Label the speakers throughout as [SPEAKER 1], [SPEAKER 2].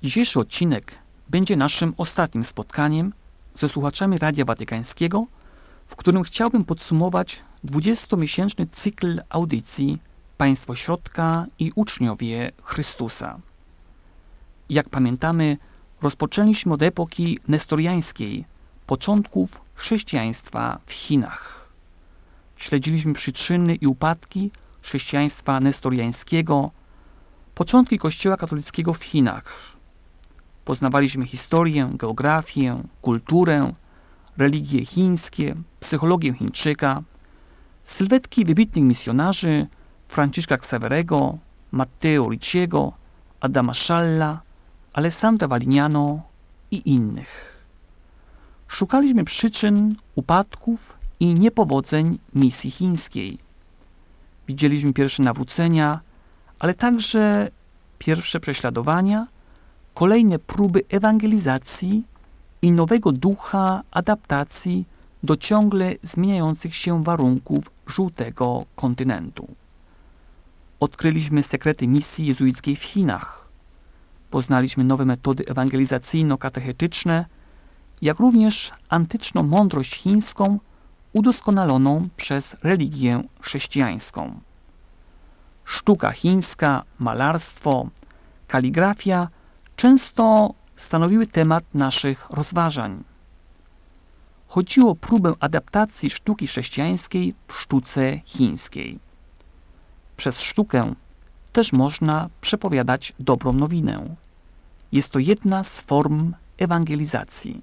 [SPEAKER 1] Dzisiejszy odcinek będzie naszym ostatnim spotkaniem ze słuchaczami Radia Watykańskiego, w którym chciałbym podsumować 20-miesięczny cykl audycji Państwo Środka i Uczniowie Chrystusa. Jak pamiętamy, rozpoczęliśmy od epoki nestoriańskiej, początków chrześcijaństwa w Chinach. Śledziliśmy przyczyny i upadki chrześcijaństwa nestoriańskiego, początki Kościoła katolickiego w Chinach. Poznawaliśmy historię, geografię, kulturę, religie chińskie, psychologię Chińczyka, sylwetki wybitnych misjonarzy Franciszka Xaverego, Matteo Ricciego, Adama Szalla, Alessandra Valignano i innych. Szukaliśmy przyczyn upadków i niepowodzeń misji chińskiej. Widzieliśmy pierwsze nawrócenia, ale także pierwsze prześladowania, kolejne próby ewangelizacji i nowego ducha adaptacji do ciągle zmieniających się warunków żółtego kontynentu. Odkryliśmy sekrety misji jezuickiej w Chinach. Poznaliśmy nowe metody ewangelizacyjno-katechetyczne, jak również antyczną mądrość chińską udoskonaloną przez religię chrześcijańską. Sztuka chińska, malarstwo, kaligrafia często stanowiły temat naszych rozważań. Chodziło o próbę adaptacji sztuki chrześcijańskiej w sztuce chińskiej. Przez sztukę też można przepowiadać dobrą nowinę. Jest to jedna z form ewangelizacji.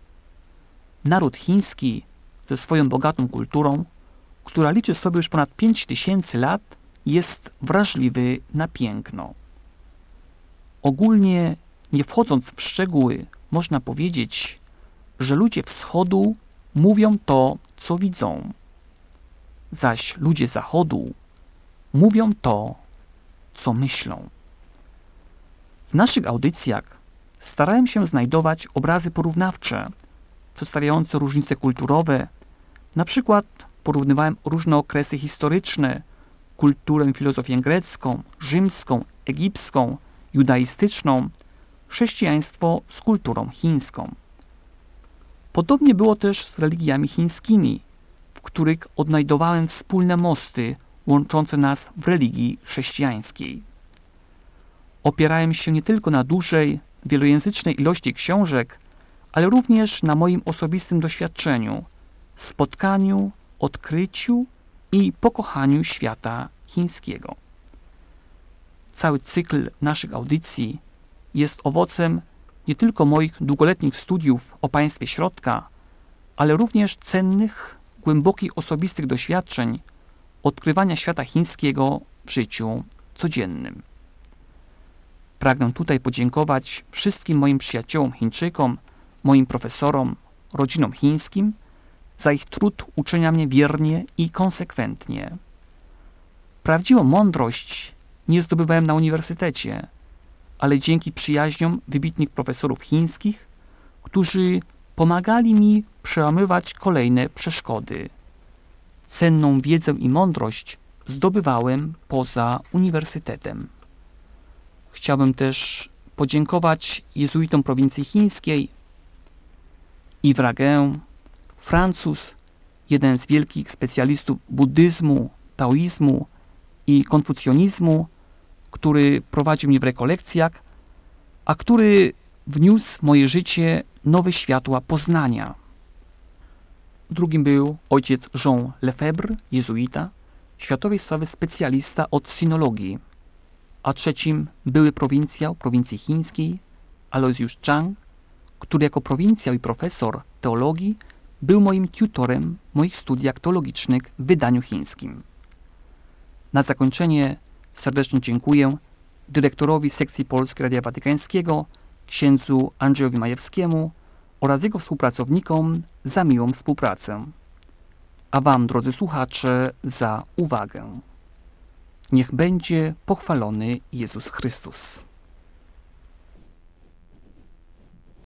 [SPEAKER 1] Naród chiński ze swoją bogatą kulturą, która liczy sobie już ponad 5000 lat, jest wrażliwy na piękno. Ogólnie, nie wchodząc w szczegóły, można powiedzieć, że ludzie wschodu mówią to, co widzą, zaś ludzie zachodu mówią to, co myślą. W naszych audycjach starałem się znajdować obrazy porównawcze, przedstawiające różnice kulturowe. Na przykład porównywałem różne okresy historyczne, kulturę i filozofię grecką, rzymską, egipską, judaistyczną, chrześcijaństwo z kulturą chińską. Podobnie było też z religiami chińskimi, w których odnajdowałem wspólne mosty łączące nas w religii chrześcijańskiej. Opierałem się nie tylko na dużej, wielojęzycznej ilości książek, ale również na moim osobistym doświadczeniu, spotkaniu, odkryciu i pokochaniu świata chińskiego. Cały cykl naszych audycji jest owocem nie tylko moich długoletnich studiów o państwie środka, ale również cennych, głębokich osobistych doświadczeń odkrywania świata chińskiego w życiu codziennym. Pragnę tutaj podziękować wszystkim moim przyjaciołom Chińczykom, moim profesorom, rodzinom chińskim za ich trud uczenia mnie wiernie i konsekwentnie. Prawdziwą mądrość nie zdobywałem na uniwersytecie, ale dzięki przyjaźniom wybitnych profesorów chińskich, którzy pomagali mi przełamywać kolejne przeszkody. Cenną wiedzę i mądrość zdobywałem poza uniwersytetem. Chciałbym też podziękować jezuitom prowincji chińskiej. Yves Raguin, Francuz, jeden z wielkich specjalistów buddyzmu, taoizmu i konfucjonizmu, który prowadził mnie w rekolekcjach, a który wniósł w moje życie nowe światła poznania. Drugim był ojciec Jean Lefebvre, jezuita, światowej sławy specjalista od sinologii, a trzecim były prowincjał prowincji chińskiej Aloysius Chang, który jako prowincjał i profesor teologii był moim tutorem w moich studiach teologicznych w wydaniu chińskim. Na zakończenie serdecznie dziękuję dyrektorowi sekcji polskiej Radia Watykańskiego, księdzu Andrzejowi Majewskiemu oraz jego współpracownikom za miłą współpracę. A Wam, drodzy słuchacze, za uwagę. Niech będzie pochwalony Jezus Chrystus.